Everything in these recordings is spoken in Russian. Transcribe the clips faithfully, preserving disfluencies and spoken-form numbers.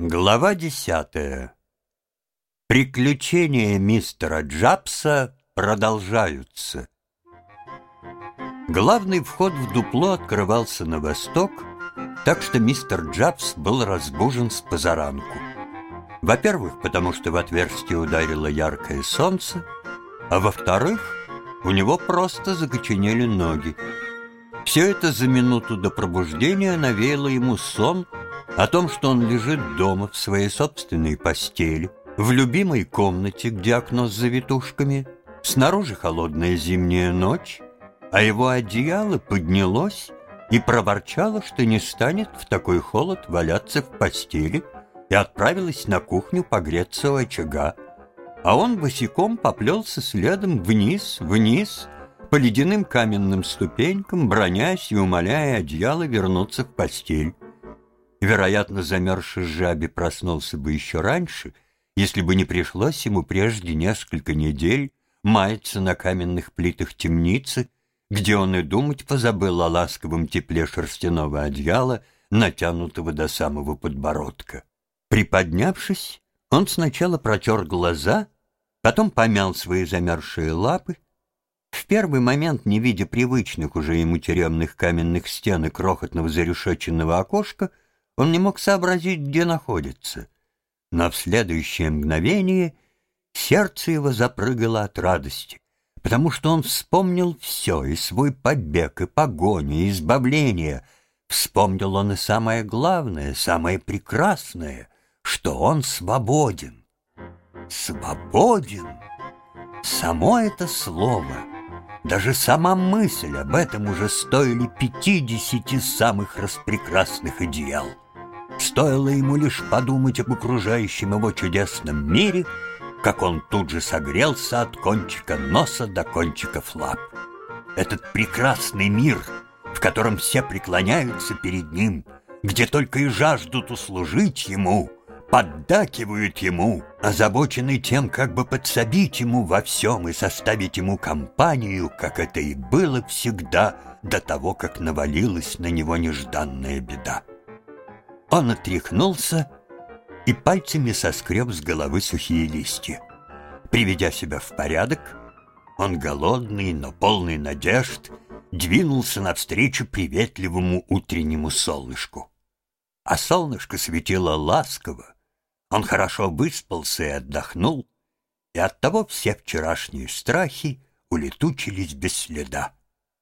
Глава десятая. Приключения мистера Джабса продолжаются. Главный вход в дупло открывался на восток, так что мистер Джабс был разбужен с позаранку. Во-первых, потому что в отверстие ударило яркое солнце, а во-вторых, у него просто закоченели ноги. Все это за минуту до пробуждения навеяло ему сон о том, что он лежит дома в своей собственной постели, в любимой комнате, где окно с завитушками, снаружи холодная зимняя ночь, а его одеяло поднялось и проворчало, что не станет в такой холод валяться в постели, и отправилась на кухню погреться у очага, а он босиком поплелся следом вниз, вниз, по ледяным каменным ступенькам, бронясь и умоляя одеяло вернуться в постель. Вероятно, замерзший жабе проснулся бы еще раньше, если бы не пришлось ему прежде несколько недель маяться на каменных плитах темницы, где он и думать позабыл о ласковом тепле шерстяного одеяла, натянутого до самого подбородка. Приподнявшись, он сначала протер глаза, потом помял свои замерзшие лапы. В первый момент, не видя привычных уже ему тюремных каменных стен и крохотного зарешеченного окошка, он не мог сообразить, где находится. Но в следующее мгновение сердце его запрыгало от радости, потому что он вспомнил все, и свой побег, и погоню, и избавление. Вспомнил он и самое главное, самое прекрасное, что он свободен. Свободен! Само это слово, даже сама мысль об этом уже стоили пятидесяти самых распрекрасных одеял. Стоило ему лишь подумать об окружающем его чудесном мире, как он тут же согрелся от кончика носа до кончиков лап. Этот прекрасный мир, в котором все преклоняются перед ним, где только и жаждут услужить ему, поддакивают ему, озабочены тем, как бы подсобить ему во всем и составить ему компанию, как это и было всегда до того, как навалилась на него нежданная беда. Он отряхнулся и пальцами соскреб с головы сухие листья. Приведя себя в порядок, он голодный, но полный надежд, двинулся навстречу приветливому утреннему солнышку. А солнышко светило ласково, он хорошо выспался и отдохнул, и оттого все вчерашние страхи улетучились без следа.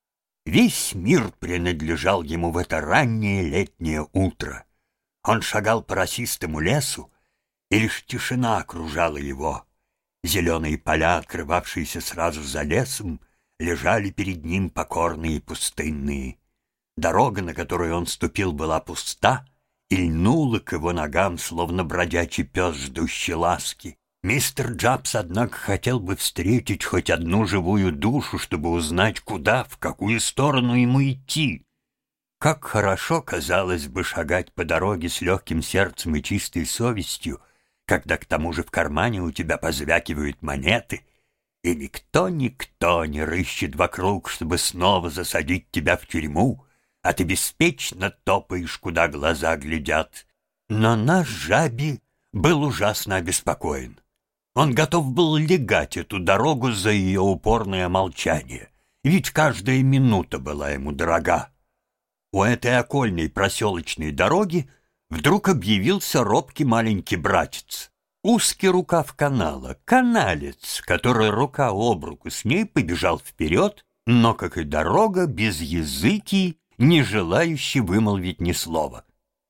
Весь мир принадлежал ему в это раннее летнее утро. Он шагал по росистому лесу, и лишь тишина окружала его. Зеленые поля, открывавшиеся сразу за лесом, лежали перед ним покорные и пустынные. Дорога, на которую он ступил, была пуста и льнула к его ногам, словно бродячий пес, ждущий ласки. Мистер Джабс, однако, хотел бы встретить хоть одну живую душу, чтобы узнать, куда, в какую сторону ему идти. Как хорошо, казалось бы, шагать по дороге с легким сердцем и чистой совестью, когда к тому же в кармане у тебя позвякивают монеты, и никто-никто не рыщет вокруг, чтобы снова засадить тебя в тюрьму, а ты беспечно топаешь, куда глаза глядят. Но наш жаби был ужасно обеспокоен. Он готов был легать эту дорогу за ее упорное молчание, ведь каждая минута была ему дорога. У этой окольной проселочной дороги вдруг объявился робкий маленький братец. Узкий рукав канала, каналец, который рука об руку с ней побежал вперед, но, как и дорога, без языки, не желающий вымолвить ни слова.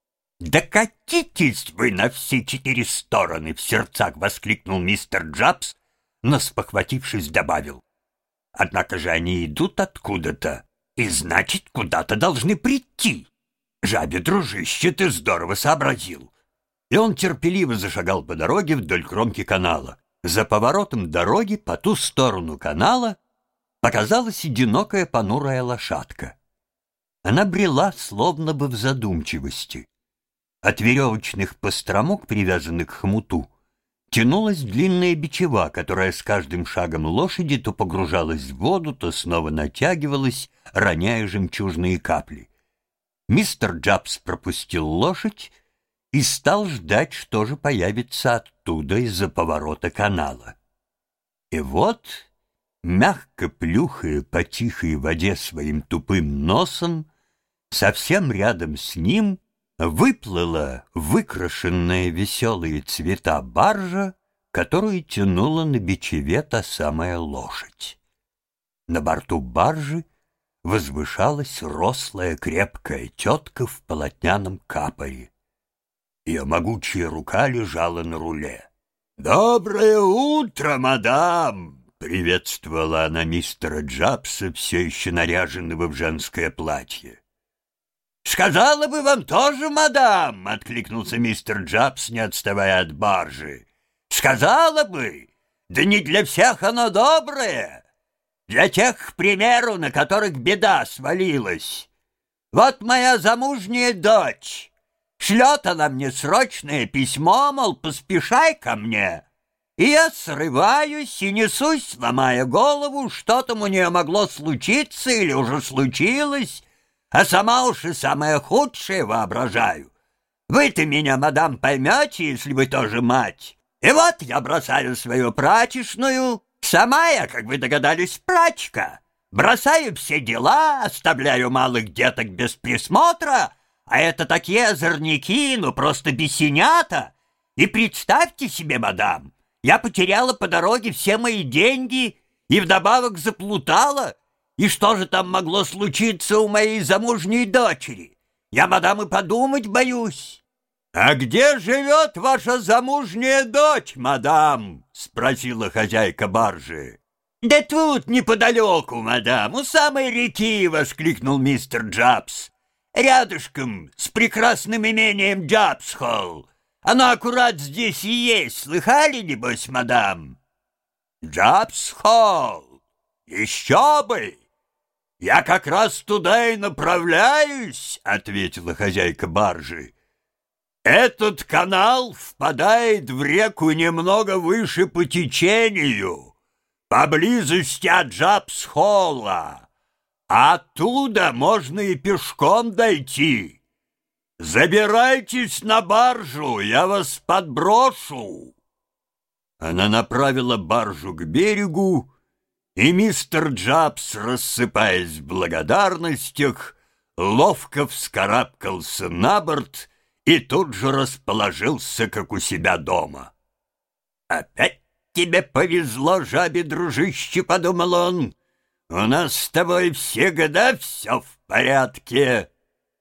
«Да катитесь вы на все четыре стороны!» — в сердцах воскликнул мистер Джабс, но, спохватившись, добавил: «Однако же они идут откуда-то, и значит, куда-то должны прийти. Жабе, дружище, ты здорово сообразил». И он терпеливо зашагал по дороге вдоль кромки канала. За поворотом дороги по ту сторону канала показалась одинокая понурая лошадка. Она брела словно бы в задумчивости. От веревочных постромок, привязанных к хомуту, тянулась длинная бичева, которая с каждым шагом лошади то погружалась в воду, то снова натягивалась, роняя жемчужные капли. Мистер Джабс пропустил лошадь и стал ждать, что же появится оттуда из-за поворота канала. И вот, мягко плюхая по тихой воде своим тупым носом, совсем рядом с ним выплыла выкрашенная веселые цвета баржа, которую тянула на бичеве та самая лошадь. На борту баржи возвышалась рослая крепкая тетка в полотняном капоре. Ее могучая рука лежала на руле. «Доброе утро, мадам!» — приветствовала она мистера Джабса, все еще наряженного в женское платье. «Сказала бы вам тоже, мадам!» — откликнулся мистер Джабс, не отставая от баржи. «Сказала бы! Да не для всех оно доброе! Для тех, к примеру, на которых беда свалилась. Вот моя замужняя дочь. Шлет она мне срочное письмо, мол, поспешай ко мне. И я срываюсь и несусь, ломая голову, что там у нее могло случиться или уже случилось, а сама уж и самое худшее воображаю. Вы-то меня, мадам, поймете, если вы тоже мать. И вот я бросаю свою прачечную. Сама я, как вы догадались, прачка. Бросаю все дела, оставляю малых деток без присмотра, а это такие озорники, ну просто бесенята. И представьте себе, мадам, я потеряла по дороге все мои деньги и вдобавок заплутала. И что же там могло случиться у моей замужней дочери? Я, мадам, и подумать боюсь. «А где живет ваша замужняя дочь, мадам?» — спросила хозяйка баржи. «Да тут, неподалеку, мадам, у самой реки!» — воскликнул мистер Джабс. «Рядышком с прекрасным имением Джабс-Холл. Оно аккурат здесь и есть. Слыхали, небось, мадам?» «Джабс-Холл? Еще бы! Я как раз туда и направляюсь», — ответила хозяйка баржи. «Этот канал впадает в реку немного выше по течению, поблизости от Джабс-Холла. Оттуда можно и пешком дойти. Забирайтесь на баржу, я вас подброшу». Она направила баржу к берегу, и мистер Джабс, рассыпаясь в благодарностях, ловко вскарабкался на борт и тут же расположился, как у себя дома. «Опять тебе повезло, жабе, дружище», — подумал он. «У нас с тобой всегда все в порядке».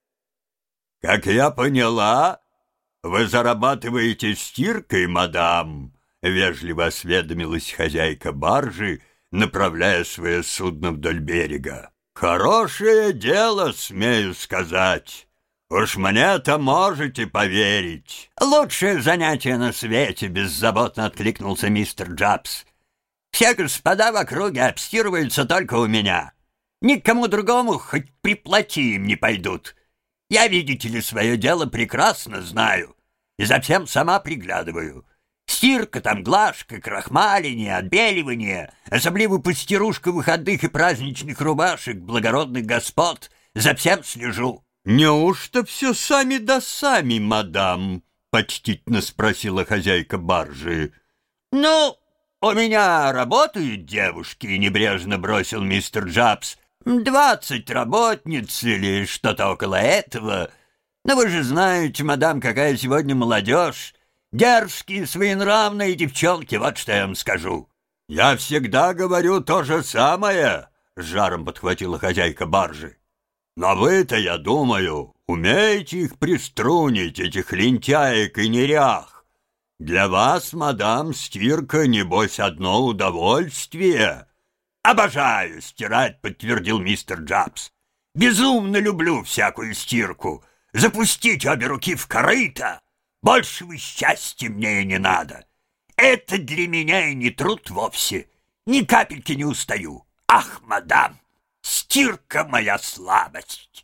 «Как я поняла, вы зарабатываете стиркой, мадам», — вежливо осведомилась хозяйка баржи, направляя свое судно вдоль берега. «Хорошее дело, смею сказать. Уж мне-то можете поверить». «Лучшее занятие на свете», — беззаботно откликнулся мистер Джабс. «Все господа в округе обстирываются только у меня. Никому другому хоть приплати им не пойдут. Я, видите ли, свое дело прекрасно знаю и за всем сама приглядываю. Стирка там, глажка, крахмаление, отбеливание, особливо постирушка выходных и праздничных рубашек благородных господ, за всем слежу». «Неужто все сами да сами, мадам?» — почтительно спросила хозяйка баржи. «Ну, у меня работают девушки», — небрежно бросил мистер Джабс. «Двадцать работниц или что-то около этого. Но вы же знаете, мадам, какая сегодня молодежь. Дерзкие, своенравные девчонки, вот что я вам скажу». «Я всегда говорю то же самое», — с жаром подхватила хозяйка баржи. «Но вы-то, я думаю, умеете их приструнить, этих лентяек и нерях. Для вас, мадам, стирка, небось, одно удовольствие». «Обожаю стирать», — подтвердил мистер Джабс. «Безумно люблю всякую стирку. Запустить обе руки в корыто. Большего счастья мне и не надо. Это для меня и не труд вовсе. Ни капельки не устаю. Ах, мадам! Стирка — моя слабость».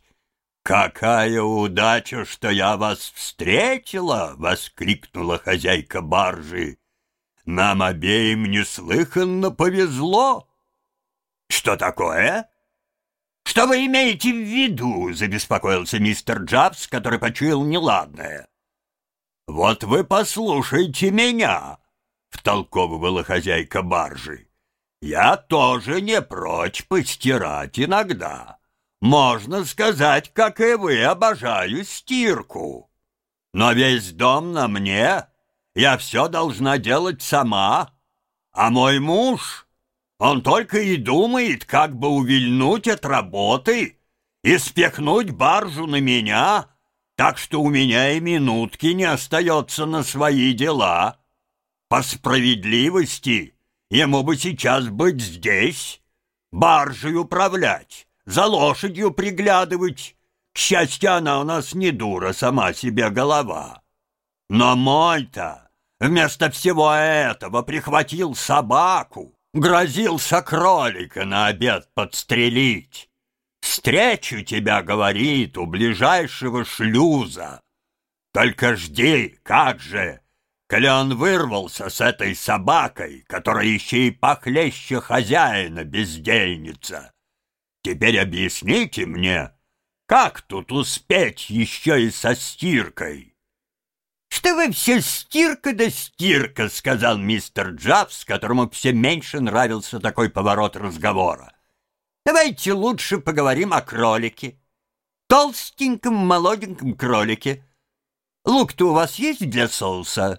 «Какая удача, что я вас встретила!» — воскликнула хозяйка баржи. «Нам обеим неслыханно повезло». «Что такое? Что вы имеете в виду?» — забеспокоился мистер Джабс, который почуял неладное. «Вот вы послушайте меня», — втолковывала хозяйка баржи. «Я тоже не прочь постирать иногда. Можно сказать, как и вы, обожаю стирку. Но весь дом на мне, я все должна делать сама. А мой муж, он только и думает, как бы увильнуть от работы и спихнуть баржу на меня, так что у меня и минутки не остается на свои дела. По справедливости ему бы сейчас быть здесь, баржей управлять, за лошадью приглядывать. К счастью, она у нас не дура, сама себе голова. Но мой-то вместо всего этого прихватил собаку, грозился кролика на обед подстрелить. «Встречу тебя, — говорит, — у ближайшего шлюза. Только жди, как же, коли он вырвался с этой собакой, которая еще и похлеще хозяина бездельница. Теперь объясните мне, как тут успеть еще и со стиркой?» «Что вы все стирка да стирка», — сказал мистер Джавс, которому все меньше нравился такой поворот разговора. «Давайте лучше поговорим о кролике. Толстеньком, молоденьком кролике. Лук-то у вас есть для соуса?»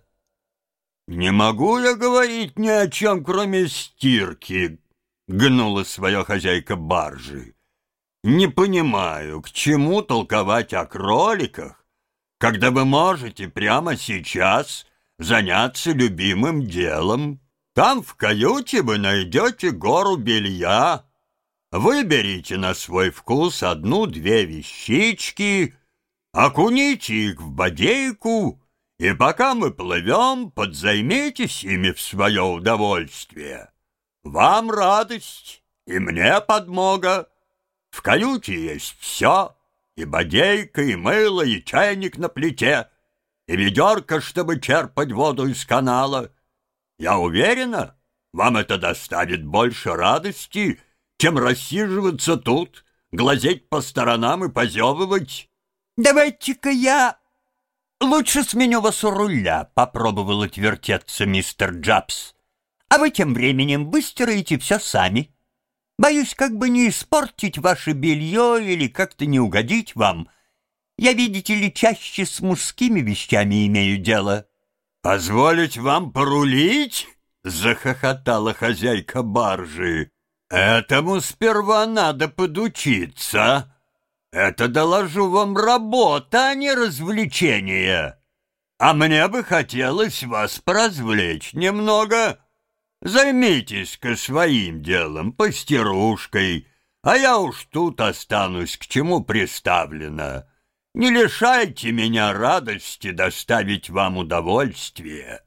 «Не могу я говорить ни о чем, кроме стирки», — гнула свое хозяйка баржи. «Не понимаю, к чему толковать о кроликах, когда вы можете прямо сейчас заняться любимым делом. Там в каюте вы найдете гору белья. Выберите на свой вкус одну-две вещички, окуните их в бодейку, и пока мы плывем, подзаймитесь ими в свое удовольствие. Вам радость, и мне подмога. В каюте есть все, и бодейка, и мыло, и чайник на плите, и ведерко, чтобы черпать воду из канала. Я уверена, вам это доставит больше радости, чем рассиживаться тут, глазеть по сторонам и позевывать». «Давайте-ка я лучше сменю вас у руля», — попробовал отвертеться мистер Джабс. «А вы тем временем выстираете все сами. Боюсь, как бы не испортить ваше белье или как-то не угодить вам. Я, видите ли, чаще с мужскими вещами имею дело». «Позволить вам порулить?» — захохотала хозяйка баржи. «Этому сперва надо подучиться. Это, доложу вам, работа, а не развлечение. А мне бы хотелось вас поразвлечь немного. Займитесь-ка своим делом, постирушкой, а я уж тут останусь, к чему приставлено. Не лишайте меня радости доставить вам удовольствие».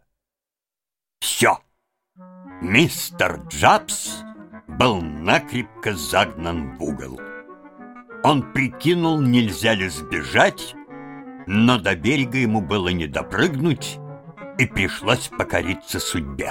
Все. Мистер Джабс был накрепко загнан в угол. Он прикинул, нельзя ли сбежать, но до берега ему было не допрыгнуть, и пришлось покориться судьбе.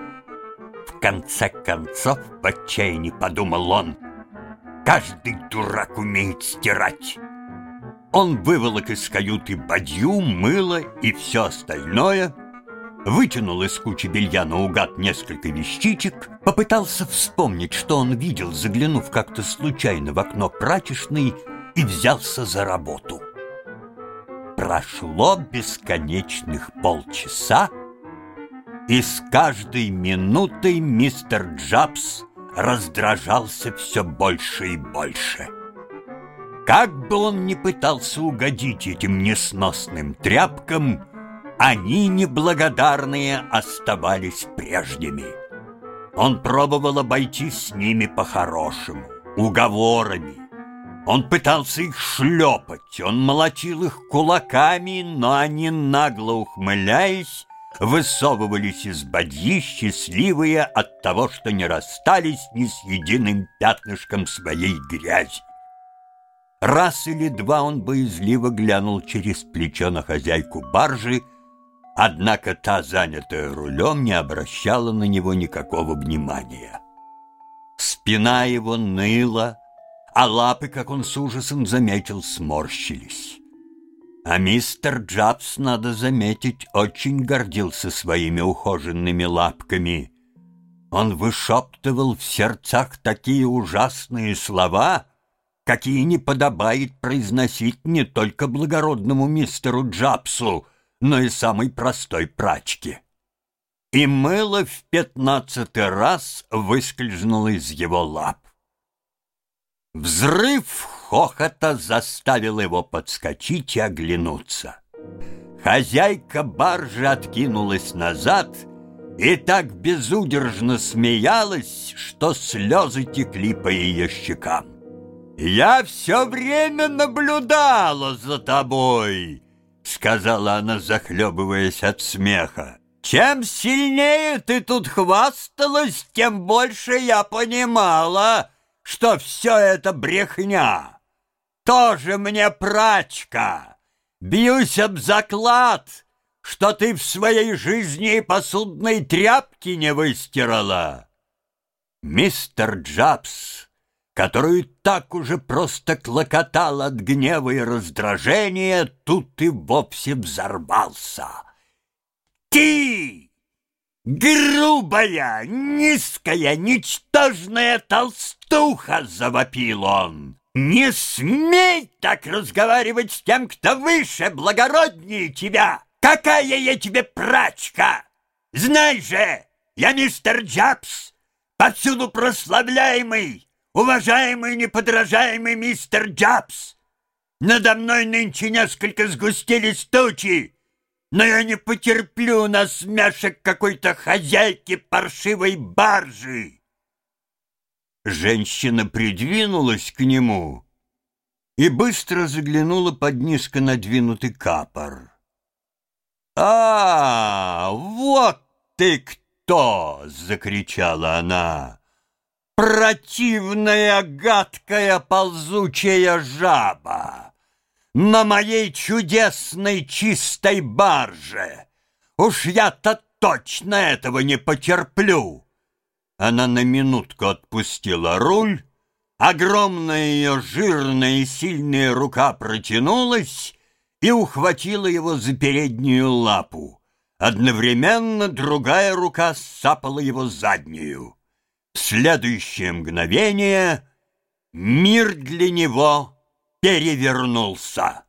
В конце концов, в отчаянии подумал он, каждый дурак умеет стирать. Он выволок из каюты бадью, мыло и все остальное, вытянул из кучи белья наугад несколько вещичек, попытался вспомнить, что он видел, заглянув как-то случайно в окно прачечной, и взялся за работу. Прошло бесконечных полчаса, и с каждой минутой мистер Джабс раздражался все больше и больше. Как бы он ни пытался угодить этим несносным тряпкам, они, неблагодарные, оставались прежними. Он пробовал обойтись с ними по-хорошему, уговорами. Он пытался их шлепать, он молотил их кулаками, но они, нагло ухмыляясь, высовывались из бадьи, счастливые от того, что не расстались ни с единым пятнышком своей грязи. Раз или два он боязливо глянул через плечо на хозяйку баржи, однако та, занятая рулем, не обращала на него никакого внимания. Спина его ныла, а лапы, как он с ужасом заметил, сморщились. А мистер Джабс, надо заметить, очень гордился своими ухоженными лапками. Он вышептывал в сердцах такие ужасные слова, какие не подобает произносить не только благородному мистеру Джабсу, но и самой простой прачке. И мыло в пятнадцатый раз выскользнуло из его лап. Взрыв хохота заставил его подскочить и оглянуться. Хозяйка баржи откинулась назад и так безудержно смеялась, что слезы текли по ее щекам. «Я все время наблюдала за тобой», — сказала она, захлебываясь от смеха. «Чем сильнее ты тут хвасталась, тем больше я понимала, что все это брехня. Тоже мне прачка. Бьюсь об заклад, что ты в своей жизни и посудной тряпки не выстирала». Мистер Джабс, который так уже просто клокотал от гнева и раздражения, тут и вовсе взорвался. «Ты, грубая, низкая, ничтожная толстуха!» — завопил он. «Не смей так разговаривать с тем, кто выше, благороднее тебя! Какая я тебе прачка! Знай же, я мистер Джабс, повсюду прославляемый, уважаемый, неподражаемый мистер Джабс! Надо мной нынче несколько сгустились тучи, но я не потерплю насмешек какой-то хозяйки паршивой баржи». Женщина придвинулась к нему и быстро заглянула под низко надвинутый капор. «А, вот ты кто!» — закричала она. «Противная, гадкая, ползучая жаба! На моей чудесной чистой барже! Уж я-то точно этого не потерплю!» Она на минутку отпустила руль, огромная ее жирная и сильная рука протянулась и ухватила его за переднюю лапу. Одновременно другая рука сцапала его заднюю. В следующее мгновение мир для него перевернулся.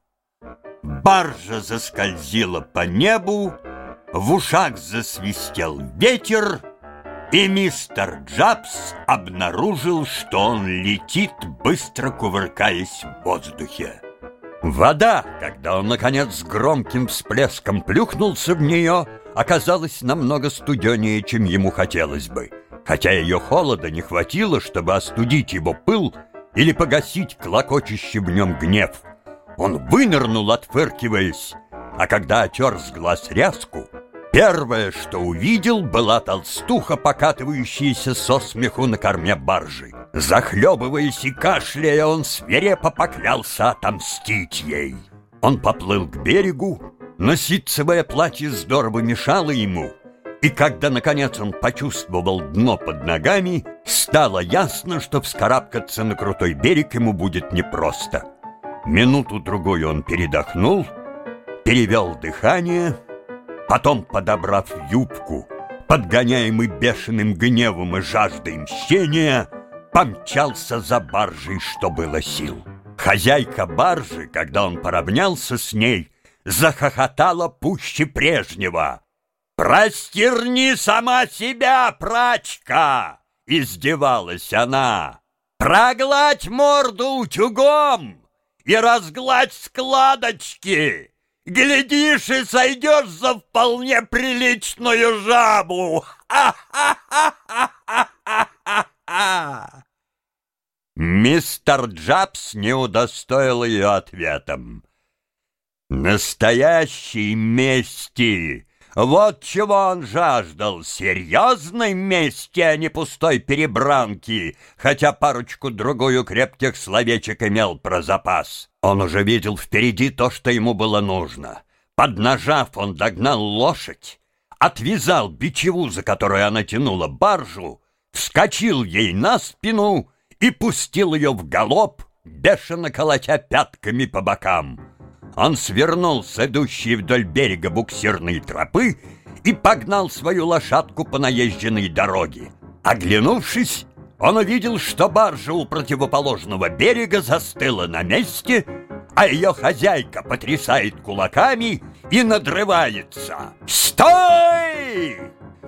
Баржа заскользила по небу, в ушах засвистел ветер, и мистер Джабс обнаружил, что он летит, быстро кувыркаясь в воздухе. Вода, когда он, наконец, с громким всплеском плюхнулся в нее, оказалась намного студенее, чем ему хотелось бы, хотя ее холода не хватило, чтобы остудить его пыл или погасить клокочущий в нем гнев. Он вынырнул, отфыркиваясь, а когда отер с глаз ряску, первое, что увидел, была толстуха, покатывающаяся со смеху на корме баржи. Захлебываясь и кашляя, он свирепо поклялся отомстить ей. Он поплыл к берегу, но ситцевое платье здорово мешало ему, и когда, наконец, он почувствовал дно под ногами, стало ясно, что вскарабкаться на крутой берег ему будет непросто. Минуту-другую он передохнул, перевел дыхание, потом, подобрав юбку, подгоняемый бешеным гневом и жаждой мщения, помчался за баржей, что было сил. Хозяйка баржи, когда он поравнялся с ней, захохотала пуще прежнего. «Простерни сама себя, прачка!» — издевалась она. «Прогладь морду утюгом и разгладь складочки! Глядишь, и сойдешь за вполне приличную жабу! Ха-ха-ха-ха-ха-ха-ха!» Мистер Джабс не удостоил ее ответом. Настоящей мести! Вот чего он жаждал, серьезной мести, а не пустой перебранки, хотя парочку-другую крепких словечек имел про запас. Он уже видел впереди то, что ему было нужно. Поднажав, он догнал лошадь, отвязал бичеву, за которую она тянула баржу, вскочил ей на спину и пустил ее в галоп, бешено колотя пятками по бокам. он свернул с идущей вдоль берега буксирной тропы и погнал свою лошадку по наезженной дороге. Оглянувшись, он увидел, что баржа у противоположного берега застыла на месте, а ее хозяйка потрясает кулаками и надрывается. «Стой!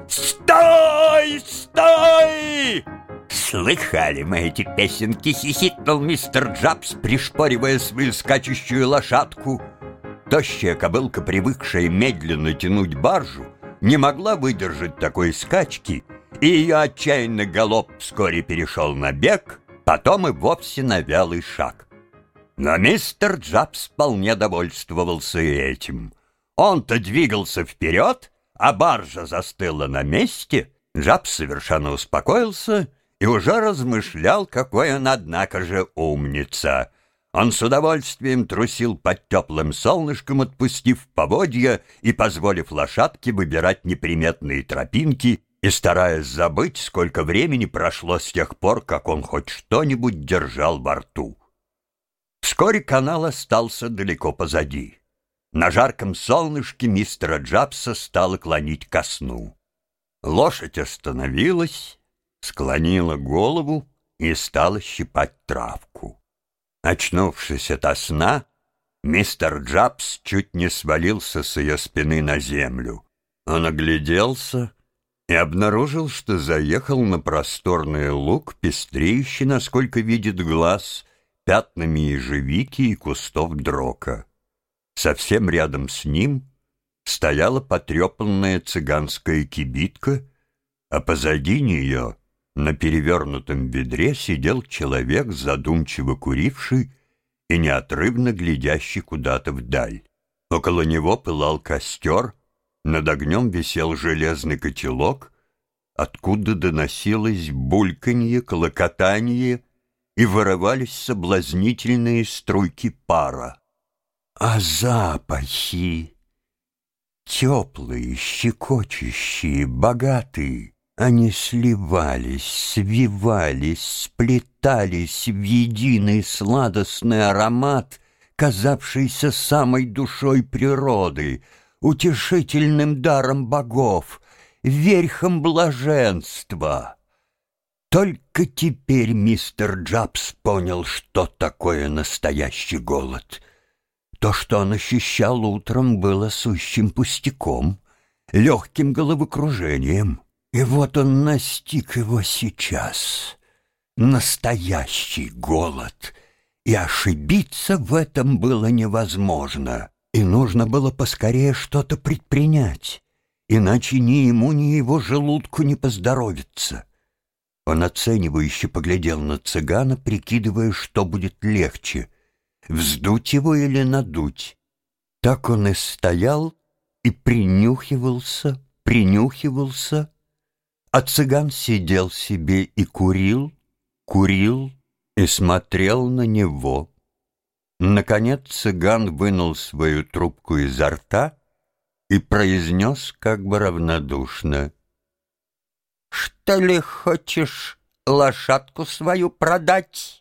Стой! Стой!» «Слыхали мы эти песенки!» — хихикнул мистер Джабс, пришпоривая свою скачущую лошадку. Тощая кобылка, привыкшая медленно тянуть баржу, не могла выдержать такой скачки, и ее отчаянный галоп вскоре перешел на бег, потом и вовсе на вялый шаг. Но мистер Джабс вполне довольствовался и этим. Он-то двигался вперед, а баржа застыла на месте. Джабс совершенно успокоился и уже размышлял, какой он, однако же, умница. Он с удовольствием трусил под теплым солнышком, отпустив поводья и позволив лошадке выбирать неприметные тропинки и стараясь забыть, сколько времени прошло с тех пор, как он хоть что-нибудь держал во рту. Вскоре канал остался далеко позади. На жарком солнышке мистера Джабса стало клонить ко сну. Лошадь остановилась, склонила голову и стала щипать травку. Очнувшись ото сна, мистер Джабс чуть не свалился с ее спины на землю. Он огляделся и обнаружил, что заехал на просторный луг, пестреющий, насколько видит глаз, пятнами ежевики и кустов дрока. Совсем рядом с ним стояла потрепанная цыганская кибитка, а позади нее на перевернутом ведре сидел человек, задумчиво куривший и неотрывно глядящий куда-то вдаль. Около него пылал костер, над огнем висел железный котелок, откуда доносилось бульканье, клокотанье, и вырывались соблазнительные струйки пара. А запахи, теплые, щекочущие, богатые, они сливались, свивались, сплетались в единый сладостный аромат, казавшийся самой душой природы, утешительным даром богов, верхом блаженства. Только теперь мистер Джабс понял, что такое настоящий голод. То, что он ощущал утром, было сущим пустяком, легким головокружением. И вот он настиг его сейчас. Настоящий голод. И ошибиться в этом было невозможно. И нужно было поскорее что-то предпринять, иначе ни ему, ни его желудку не поздоровится. Он оценивающе поглядел на цыгана, прикидывая, что будет легче — вздуть его или надуть. Так он и стоял и принюхивался, принюхивался, а цыган сидел себе и курил, курил и смотрел на него. Наконец цыган вынул свою трубку изо рта и произнес как бы равнодушно: «Что ли хочешь лошадку свою продать?»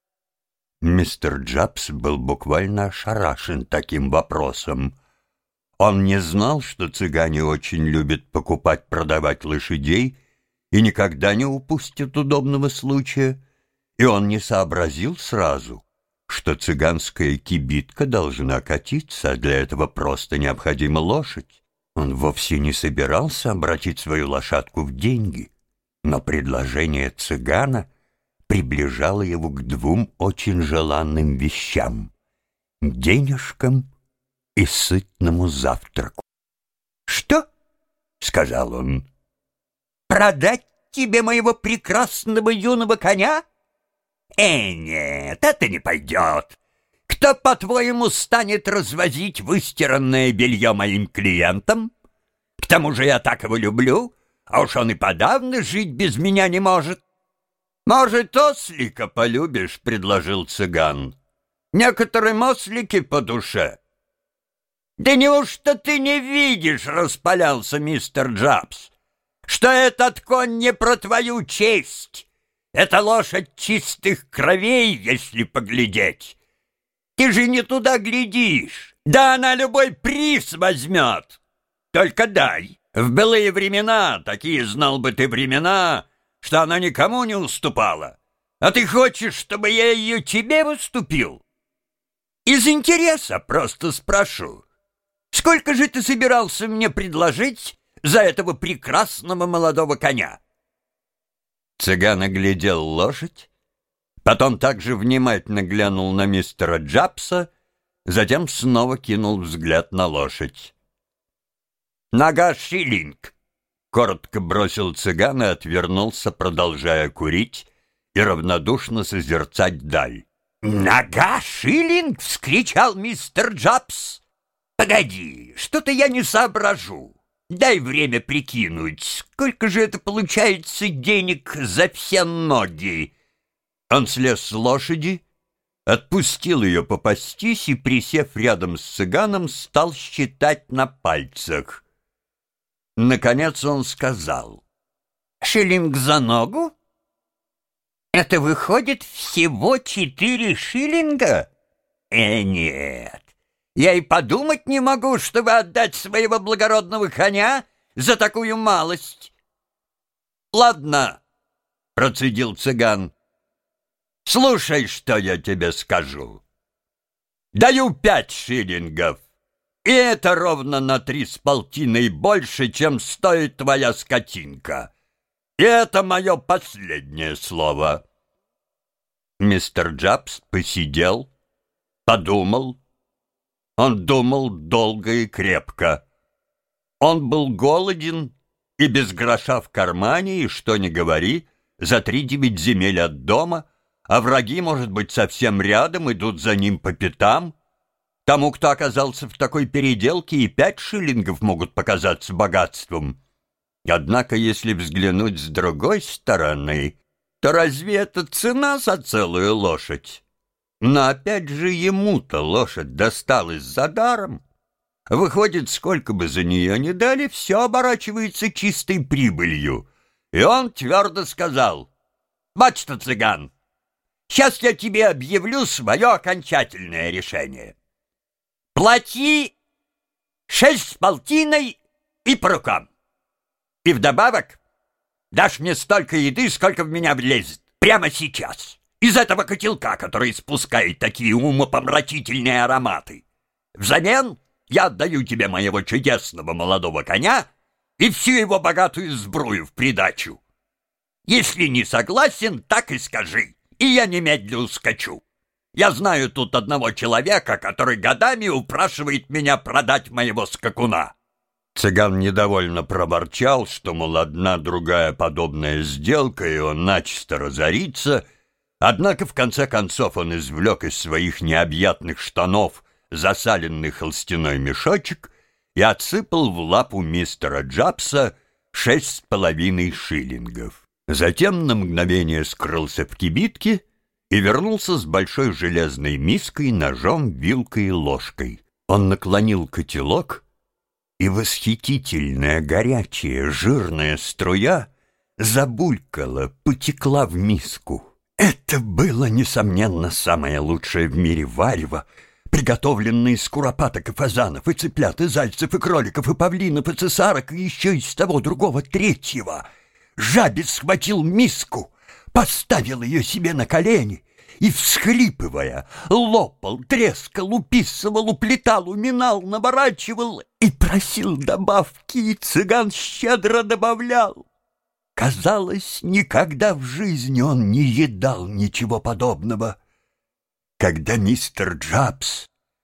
Мистер Джабс был буквально ошарашен таким вопросом. Он не знал, что цыгане очень любят покупать-продавать лошадей и никогда не упустят удобного случая, и он не сообразил сразу, что цыганская кибитка должна катиться, а для этого просто необходима лошадь. Он вовсе не собирался обратить свою лошадку в деньги, но предложение цыгана приближало его к двум очень желанным вещам — денежкам и сытному завтраку. «Что?» — сказал он. «Продать тебе моего прекрасного юного коня? Э, нет, это не пойдет. Кто, по-твоему, станет развозить выстиранное белье моим клиентам? К тому же я так его люблю, а уж он и подавно жить без меня не может». «Может, ослика полюбишь?» — предложил цыган. «Некоторым ослики по душе». «Да неужто ты не видишь?» — распалялся мистер Джабс, «что этот конь не про твою честь. Это лошадь чистых кровей, если поглядеть. Ты же не туда глядишь. Да она любой приз возьмет. Только дай. В былые времена, такие знал бы ты времена, что она никому не уступала. А ты хочешь, чтобы я ее тебе уступил? Из интереса просто спрошу. Сколько же ты собирался мне предложить за этого прекрасного молодого коня? Цыган оглядел лошадь, потом также внимательно глянул на мистера Джабса, затем снова кинул взгляд на лошадь. «Нога шиллинг!» — коротко бросил цыган и отвернулся, продолжая курить и равнодушно созерцать даль. «Нога шиллинг!» — вскричал мистер Джабс. «Погоди, что-то я не соображу. Дай время прикинуть, сколько же это получается денег за все ноги». Он слез с лошади, отпустил ее попастись и, присев рядом с цыганом, стал считать на пальцах. Наконец он сказал: «Шиллинг за ногу? Это выходит всего четыре шиллинга? Э, нет, я и подумать не могу, чтобы отдать своего благородного коня за такую малость». «Ладно», — процедил цыган, — «слушай, что я тебе скажу. Даю пять шиллингов, и это ровно на три с полтиной больше, чем стоит твоя скотинка. И это мое последнее слово». Мистер Джабс посидел, подумал. Он думал долго и крепко. Он был голоден и без гроша в кармане, и, что ни говори, за три девять земель от дома, а враги, может быть, совсем рядом, идут за ним по пятам. Тому, кто оказался в такой переделке, и пять шиллингов могут показаться богатством. Однако, если взглянуть с другой стороны, то разве это цена за целую лошадь? Но опять же ему-то лошадь досталась за даром. Выходит, сколько бы за нее ни дали, все оборачивается чистой прибылью. И он твердо сказал: «Вот что, цыган, сейчас я тебе объявлю свое окончательное решение. Плати шесть с полтиной и по рукам. И вдобавок дашь мне столько еды, сколько в меня влезет, прямо сейчас, из этого котелка, который испускает такие умопомрачительные ароматы. Взамен я отдаю тебе моего чудесного молодого коня и всю его богатую сбрую в придачу. Если не согласен, так и скажи, и я немедленно ускочу. Я знаю тут одного человека, который годами упрашивает меня продать моего скакуна». Цыган недовольно проборчал, что, мол, одна другая подобная сделка, и он начисто разорится. Однако, в конце концов, он извлек из своих необъятных штанов засаленный холстяной мешочек и отсыпал в лапу мистера Джабса шесть с половиной шиллингов. Затем на мгновение скрылся в кибитке и вернулся с большой железной миской, ножом, вилкой и ложкой. Он наклонил котелок, и восхитительная, горячая, жирная струя забулькала, потекла в миску. Это было, несомненно, самое лучшее в мире варево, приготовленное из куропаток и фазанов, и цыплят, и зайцев, и кроликов, и павлинов, и цесарок, и еще из того другого третьего. Жабец схватил миску, поставил ее себе на колени и, всхлипывая, лопал, трескал, уписывал, уплетал, уминал, наворачивал и просил добавки, и цыган щедро добавлял. Казалось, никогда в жизни он не едал ничего подобного. Когда мистер Джабс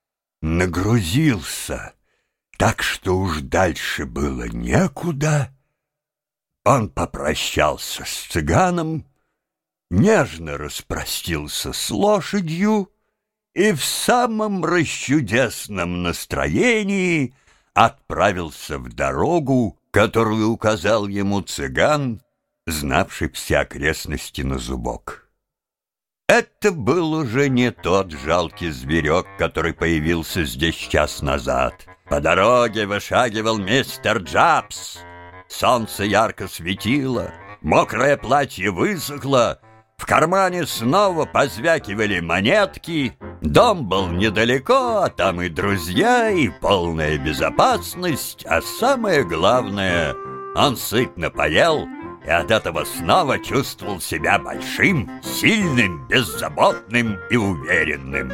нагрузился так, что уж дальше было некуда, он попрощался с цыганом, нежно распростился с лошадью и в самом расчудесном настроении отправился в дорогу, которую указал ему цыган, знавший все окрестности на зубок. Это был уже не тот жалкий зверек, который появился здесь час назад. По дороге вышагивал мистер Джабс. Солнце ярко светило, мокрое платье высохло, В кармане снова позвякивали монетки. Дом был недалеко, а там и друзья, и полная безопасность. А самое главное, он сытно поел и от этого снова чувствовал себя большим, сильным, беззаботным и уверенным.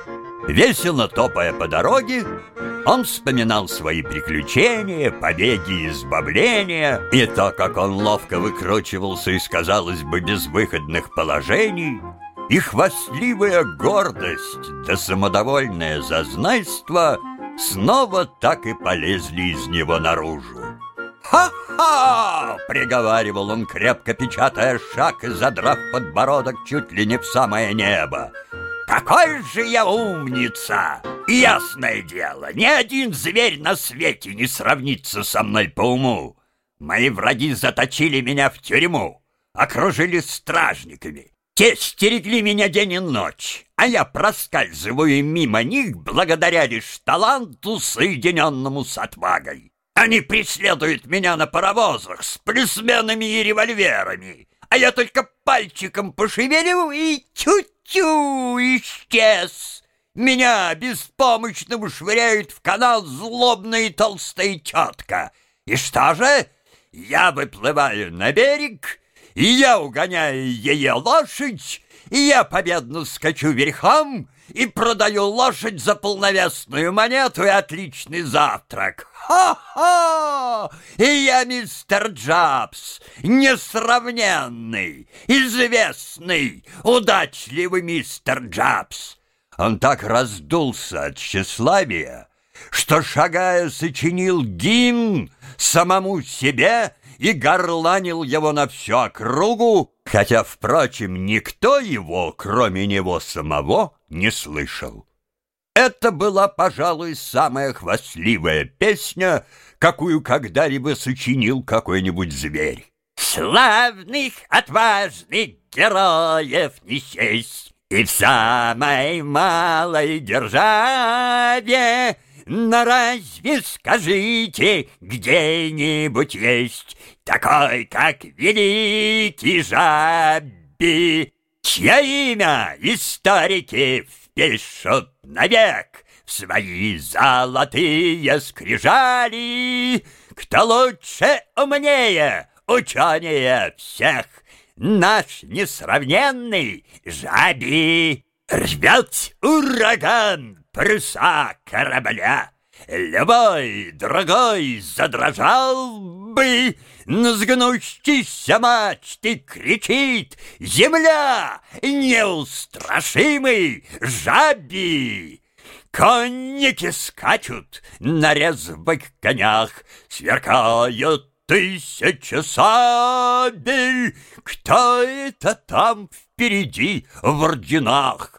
Весело топая по дороге, он вспоминал свои приключения, побеги и избавления, и то, как он ловко выкручивался из, казалось бы, безвыходных положений, и хвастливая гордость да самодовольное зазнайство снова так и полезли из него наружу. «Ха-ха!» — приговаривал он, крепко печатая шаг и задрав подбородок чуть ли не в самое небо. «Какой же я умница! Ясное дело, ни один зверь на свете не сравнится со мной по уму. Мои враги заточили меня в тюрьму, окружили стражниками. Те стерегли меня день и ночь, а я проскальзываю мимо них благодаря лишь таланту, соединенному с отвагой. Они преследуют меня на паровозах с плюсменами и револьверами, а я только пальчиком пошевелю и тю-тю исчез. Меня беспомощно швыряют в канал злобная и толстая тетка. И что же? Я выплываю на берег, и я угоняю ее лошадь, и я победно скачу верхом и продаю лошадь за полновесную монету и отличный завтрак. Ха-ха! И я мистер Джабс, несравненный, известный, удачливый мистер Джабс. Он так раздулся от тщеславия, что, шагая, сочинил гимн самому себе и горланил его на всю округу, хотя, впрочем, никто его, кроме него самого, не слышал. Это была, пожалуй, самая хвастливая песня, какую когда-либо сочинил какой-нибудь зверь. «Славных, отважных героев не счесть, и в самой малой державе, но разве, скажите, где-нибудь есть такой, как великий Жабби, чье имя историки впишут навек в свои золотые скрижали? Кто лучше, умнее, ученее всех, наш несравненный Жабби. Рвет ураган паруса корабля, любой другой задрожал бы, на сгнущейся мачте кричит земля, неустрашимый Жабби. Конники скачут на резвых конях, сверкают тысячи сабель. Кто это там впереди в орденах?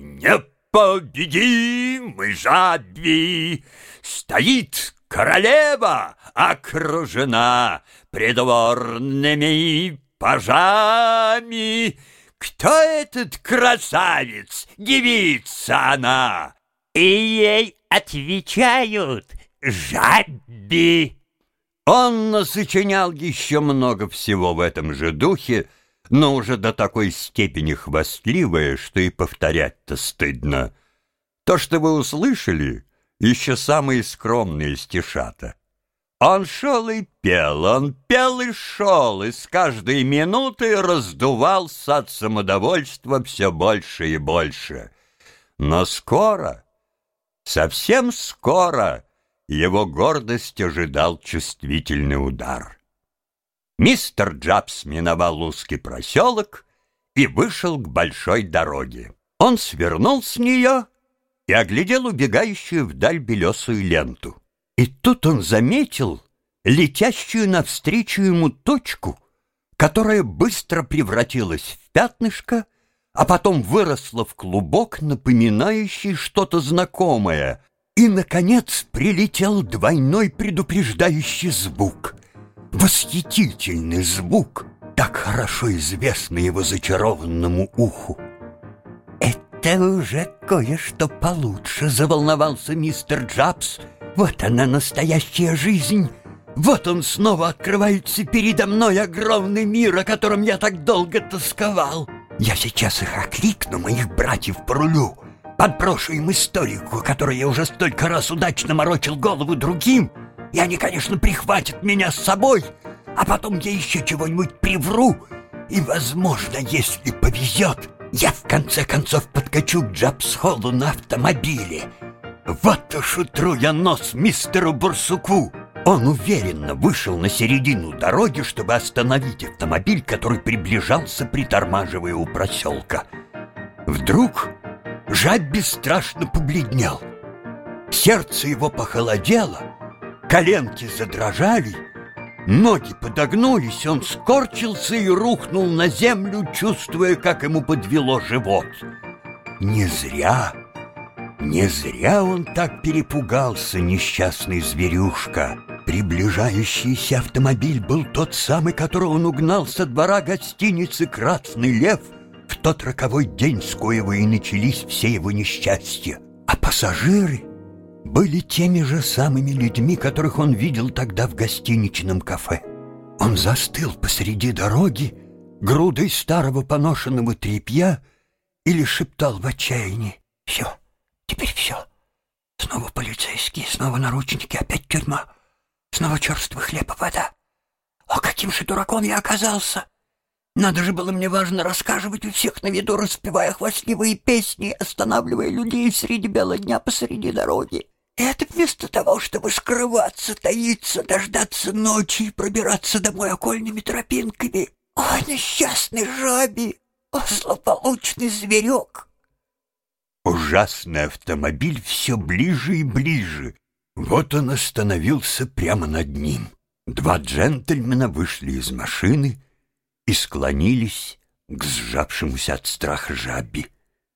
Непобедимый Жабби. Стоит королева, окружена придворными пажами. Кто этот красавец? Девица она. И ей отвечают: Жабби. Он насочинял еще много всего в этом же духе, но уже до такой степени хвастливое, что и повторять-то стыдно. То, что вы услышали, еще самые скромные стишата. Он шел и пел, он пел и шел, и с каждой минутой раздувался от самодовольства все больше и больше. Но скоро, совсем скоро, его гордость ожидал чувствительный удар. Мистер Джабс миновал узкий проселок и вышел к большой дороге. Он свернул с нее и оглядел убегающую вдаль белесую ленту. И тут он заметил летящую навстречу ему точку, которая быстро превратилась в пятнышко, а потом выросла в клубок, напоминающий что-то знакомое, и, наконец, прилетел двойной предупреждающий звук. Восхитительный звук, так хорошо известный его зачарованному уху. «Это уже кое-что получше», — заволновался мистер Джабс. «Вот она, настоящая жизнь! Вот он снова открывается передо мной, огромный мир, о котором я так долго тосковал! Я сейчас их окликну, моих братьев по рулю, подброшу им историку, которой я уже столько раз удачно морочил голову другим, и они, конечно, прихватят меня с собой, а потом я еще чего-нибудь привру, и, возможно, если повезет, я в конце концов подкачу к Джабс-Холлу на автомобиле. Вот уж утру я нос мистеру Барсуку. Он уверенно вышел на середину дороги, чтобы остановить автомобиль, который приближался, притормаживая у проселка. Вдруг Жабби страшно побледнел. Сердце его похолодело, коленки задрожали, ноги подогнулись, он скорчился и рухнул на землю, чувствуя, как ему подвело живот. Не зря, не зря он так перепугался, несчастный зверюшка. Приближающийся автомобиль был тот самый, который он угнал со двора гостиницы «Красный лев» в тот роковой день, с коего и начались все его несчастья. А пассажиры были теми же самыми людьми, которых он видел тогда в гостиничном кафе. Он застыл посреди дороги, грудой старого поношенного тряпья, или шептал в отчаянии: «Все, теперь все. Снова полицейские, снова наручники, опять тюрьма. Снова черствый хлеб и вода. О, каким же дураком я оказался! Надо же было мне важно рассказывать у всех на виду, распевая хвастливые песни, останавливая людей среди бела дня посреди дороги. И это вместо того, чтобы скрываться, таиться, дождаться ночи и пробираться домой окольными тропинками. О, несчастный Жабби! О, злополучный зверек!» Ужасный автомобиль все ближе и ближе. Вот он остановился прямо над ним. Два джентльмена вышли из машины и склонились к сжавшемуся от страха Жабби.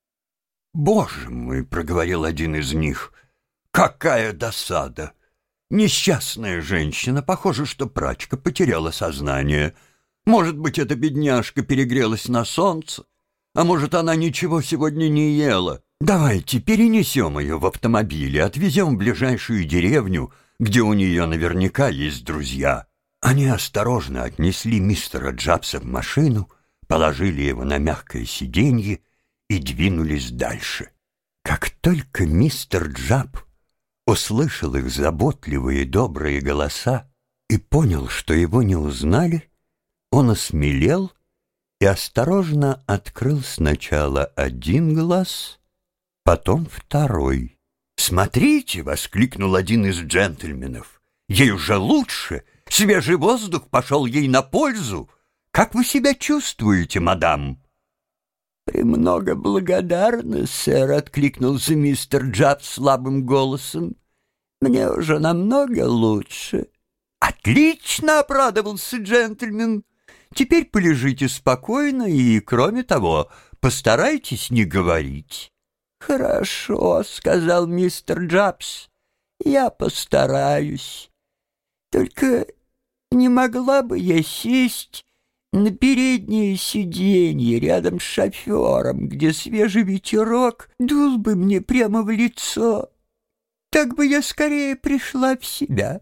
«Боже мой!» — проговорил один из них. «Какая досада! Несчастная женщина, похоже, что прачка потеряла сознание. Может быть, эта бедняжка перегрелась на солнце, а может, она ничего сегодня не ела. Давайте перенесем ее в автомобиле, отвезем в ближайшую деревню, где у нее наверняка есть друзья». Они осторожно отнесли мистера Джабса в машину, положили его на мягкое сиденье и двинулись дальше. Как только мистер Джаб услышал их заботливые и добрые голоса и понял, что его не узнали, он осмелел и осторожно открыл сначала один глаз, потом второй. «Смотрите!» — воскликнул один из джентльменов. «Ей уже лучше! Свежий воздух пошел ей на пользу! Как вы себя чувствуете, мадам?» «Премного благодарна, сэр», — откликнулся мистер Джабс слабым голосом. «Мне уже намного лучше». «Отлично!» — обрадовался джентльмен. «Теперь полежите спокойно и, кроме того, постарайтесь не говорить». «Хорошо», — сказал мистер Джабс. «Я постараюсь. Только не могла бы я сесть на переднее сиденье рядом с шофером, где свежий ветерок дул бы мне прямо в лицо. Так бы я скорее пришла в себя».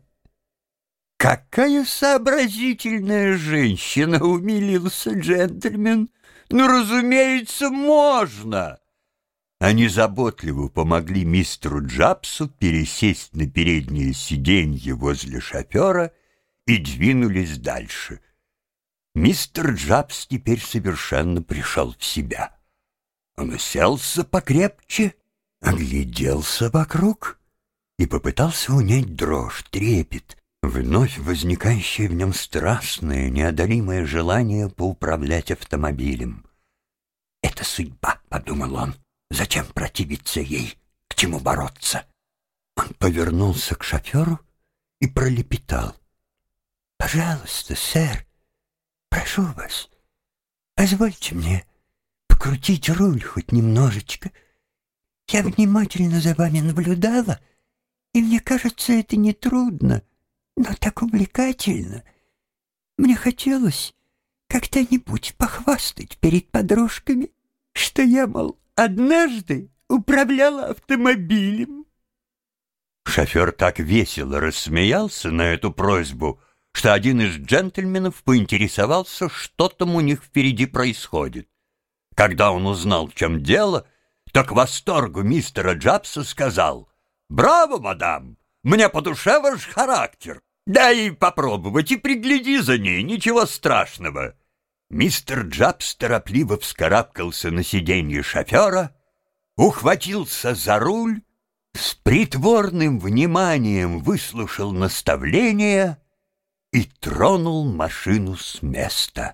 «Какая сообразительная женщина!» — умилился джентльмен. «Ну, разумеется, можно!» Они заботливо помогли мистеру Джабсу пересесть на переднее сиденье возле шофера и двинулись дальше. Мистер Джабс теперь совершенно пришел в себя. Он уселся покрепче, огляделся вокруг и попытался унять дрожь, трепет, вновь возникающее в нем страстное, неодолимое желание поуправлять автомобилем. «Это судьба», — подумал он. «Зачем противиться ей? К чему бороться?» Он повернулся к шоферу и пролепетал: «Пожалуйста, сэр, прошу вас, позвольте мне покрутить руль хоть немножечко. Я внимательно за вами наблюдала, и мне кажется, это нетрудно, но так увлекательно. Мне хотелось когда-нибудь похвастать перед подружками, что я, мол, однажды управляла автомобилем». Шофер так весело рассмеялся на эту просьбу, что один из джентльменов поинтересовался, что там у них впереди происходит. Когда он узнал, в чем дело, то к восторгу мистера Джабса сказал: «Браво, мадам! Мне по душе ваш характер. Дай попробовать и пригляди за ней, ничего страшного». Мистер Джабс торопливо вскарабкался на сиденье шофера, ухватился за руль, с притворным вниманием выслушал наставления и тронул машину с места.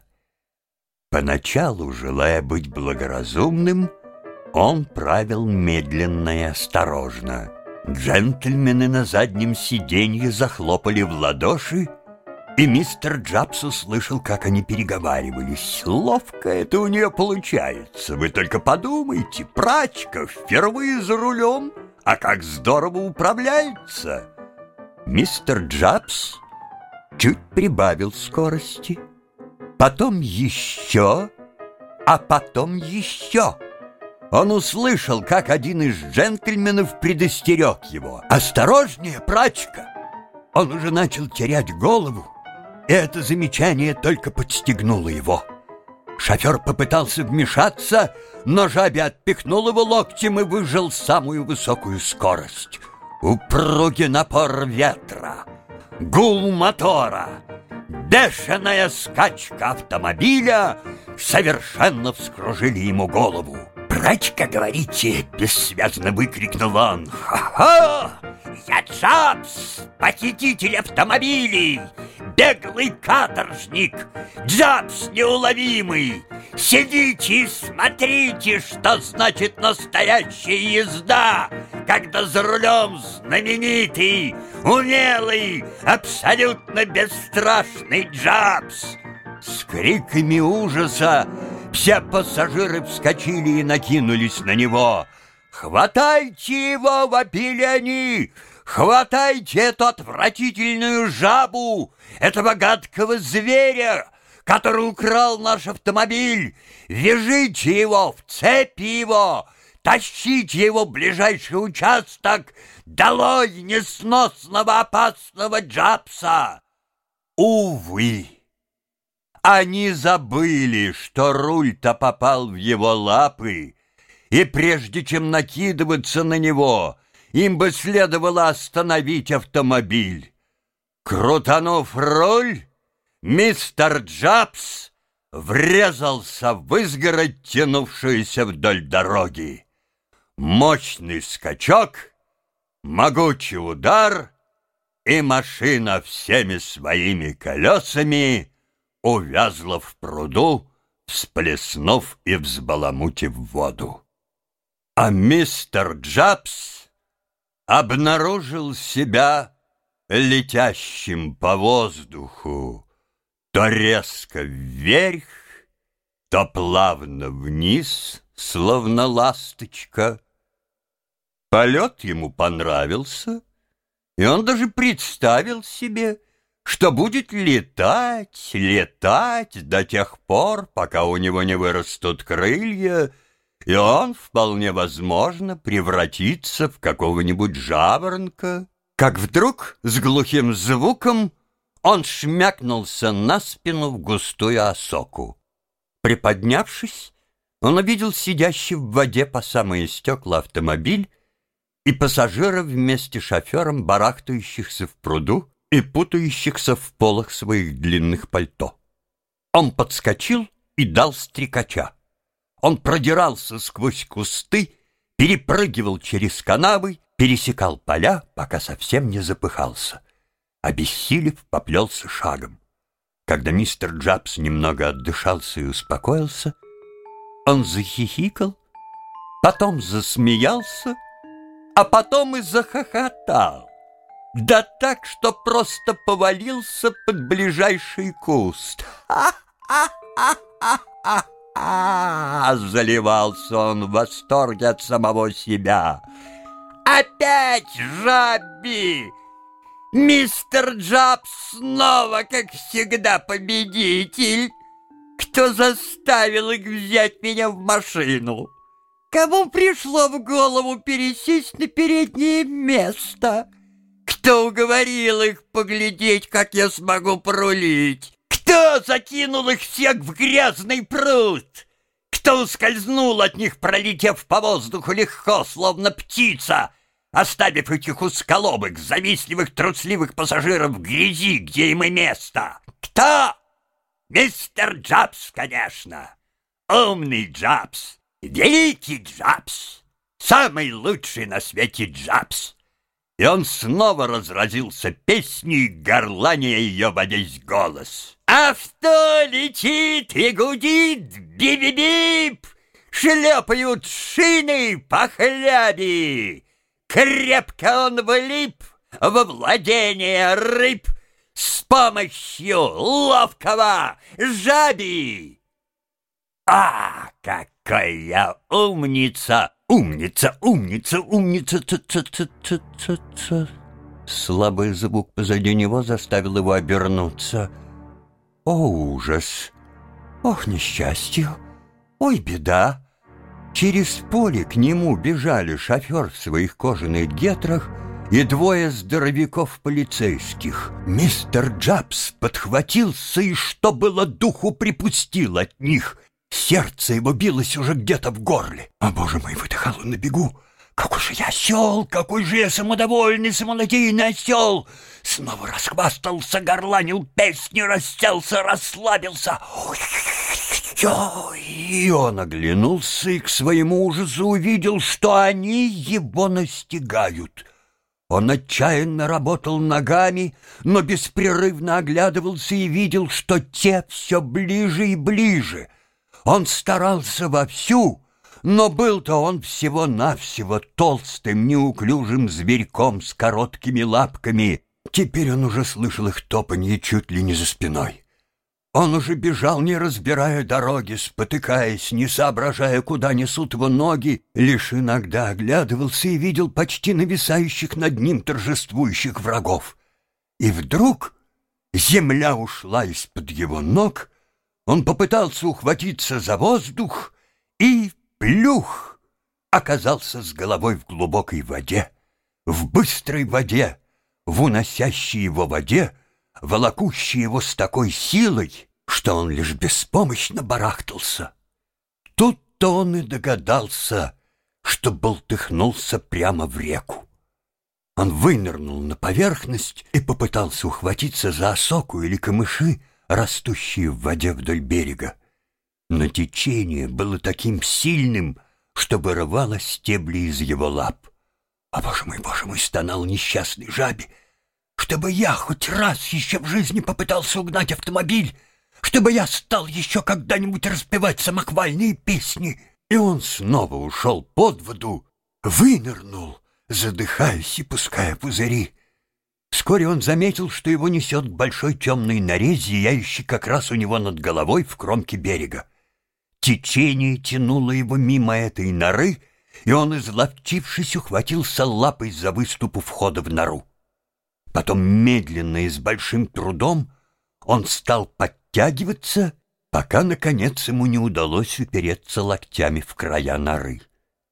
Поначалу, желая быть благоразумным, он правил медленно и осторожно. Джентльмены на заднем сиденье захлопали в ладоши, и мистер Джабс услышал, как они переговаривались. «Ловко это у нее получается. Вы только подумайте, прачка впервые за рулем, а как здорово управляется!» Мистер Джабс чуть прибавил скорости, потом еще, а потом еще. Он услышал, как один из джентльменов предостерег его: «Осторожнее, прачка!» Он уже начал терять голову, и это замечание только подстегнуло его. Шофер попытался вмешаться, но жабе отпихнул его локтем и выжал самую высокую скорость. Упругий напор ветра, гул мотора, бешеная скачка автомобиля совершенно вскружили ему голову. «Прачка, говорите?» — бессвязно выкрикнул он. «Ха-ха! Я Джабс, похититель автомобилей, беглый каторжник, Джабс неуловимый! Сидите и смотрите, что значит настоящая езда, когда за рулем знаменитый, умелый, абсолютно бесстрашный Джабс!» С криками ужаса все пассажиры вскочили и накинулись на него. «Хватайте его!» — вопили они. «Хватайте эту отвратительную жабу, этого гадкого зверя, который украл наш автомобиль! Вяжите его, в цепи его, тащите его в ближайший участок! Долой несносного опасного Джабса!» Увы! Они забыли, что руль-то попал в его лапы, и прежде чем накидываться на него, им бы следовало остановить автомобиль. Крутанув руль, мистер Джабс врезался в изгородь, тянувшуюся вдоль дороги. Мощный скачок, могучий удар, и машина всеми своими колесами увязла в пруду, всплеснув и взбаламутив воду. А мистер Джабс обнаружил себя летящим по воздуху, то резко вверх, то плавно вниз, словно ласточка. Полет ему понравился, и он даже представил себе, что будет летать, летать до тех пор, пока у него не вырастут крылья, и он, вполне возможно, превратится в какого-нибудь жаворонка. Как вдруг с глухим звуком он шмякнулся на спину в густую осоку. Приподнявшись, он увидел сидящий в воде по самые стекла автомобиль и пассажиров вместе с шофером, барахтающихся в пруду и путающихся в полах своих длинных пальто. Он подскочил и дал стрекача. Он продирался сквозь кусты, перепрыгивал через канавы, пересекал поля, пока совсем не запыхался. Обессилев, поплелся шагом. Когда мистер Джабс немного отдышался и успокоился, он захихикал, потом засмеялся, а потом и захохотал. Да так, что просто повалился под ближайший куст. «Ха-ха-ха-ха-ха!» Заливался он в восторге от самого себя. «Опять жаби! Мистер Джабс снова, как всегда, победитель! Кто заставил их взять меня в машину? Кому пришло в голову пересесть на переднее место? Кто уговорил их поглядеть, как я смогу порулить? Кто закинул их всех в грязный пруд? Кто ускользнул от них, пролетев по воздуху легко, словно птица, оставив этих узколобых, завистливых, трусливых пассажиров в грязи, где им и место? Кто? Мистер Джабс, конечно. Умный Джабс, великий Джабс, самый лучший на свете Джабс. И он снова разразился песней, горланя ее во весь голос. Авто летит и гудит, бип-бип, шлепают шины по хлябе. Крепко он влип во владение рыб с помощью ловкого жаби. А, какой я умница! Умница, умница, умница! Ц-ц-ц-ц-ц-ц. Слабый звук позади него заставил его обернуться. О, ужас! Ох, несчастью! Ой, беда! Через поле к нему бежали шофер в своих кожаных гетрах и двое здоровяков полицейских. Мистер Джабс подхватился и, что было духу, припустил от них. Сердце его билось уже где-то в горле. «О, боже мой!» — выдыхал он на бегу. «Какой же я осел! Какой же я самодовольный, самонадеянный осел!» Снова расхвастался, горланил песни, расселся, расслабился. Ой-ой-ой! И он оглянулся и к своему ужасу увидел, что они его настигают. Он отчаянно работал ногами, но беспрерывно оглядывался и видел, что те все ближе и ближе. Он старался вовсю, но был-то он всего-навсего толстым, неуклюжим зверьком с короткими лапками. Теперь он уже слышал их топанье чуть ли не за спиной. Он уже бежал, не разбирая дороги, спотыкаясь, не соображая, куда несут его ноги, лишь иногда оглядывался и видел почти нависающих над ним торжествующих врагов. И вдруг земля ушла из-под его ног, он попытался ухватиться за воздух и, плюх, оказался с головой в глубокой воде, в быстрой воде, в уносящей его воде, волокущей его с такой силой, что он лишь беспомощно барахтался. Тут-то он и догадался, что болтыхнулся прямо в реку. Он вынырнул на поверхность и попытался ухватиться за осоку или камыши, растущие в воде вдоль берега. Но течение было таким сильным, что вырывало стебли из его лап. «А, боже мой, боже мой!» — стонал несчастный жабе. «Чтобы я хоть раз еще в жизни попытался угнать автомобиль! Чтобы я стал еще когда-нибудь распевать самохвальные песни!» И он снова ушел под воду, вынырнул, задыхаясь и пуская пузыри. Вскоре он заметил, что его несет к большой темной норе, зияющей как раз у него над головой в кромке берега. Течение тянуло его мимо этой норы, и он, изловчившись, ухватился лапой за выступ у входа в нору. Потом медленно и с большим трудом он стал подтягиваться, пока, наконец, ему не удалось упереться локтями в края норы.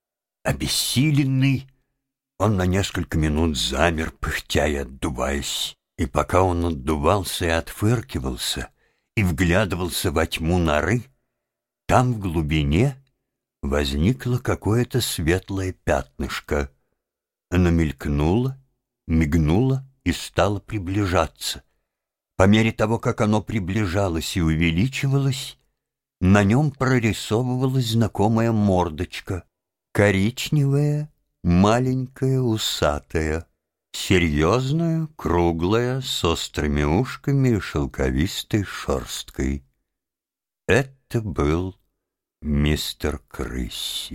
Обессиленный, он на несколько минут замер, пыхтя и отдуваясь. И пока он отдувался и отфыркивался, и вглядывался во тьму норы, там в глубине возникло какое-то светлое пятнышко. Оно мелькнуло, мигнуло и стало приближаться. По мере того, как оно приближалось и увеличивалось, на нем прорисовывалась знакомая мордочка, коричневая, маленькая, усатая, серьезная, круглая, с острыми ушками и шелковистой шерсткой. Это был мистер Крысси.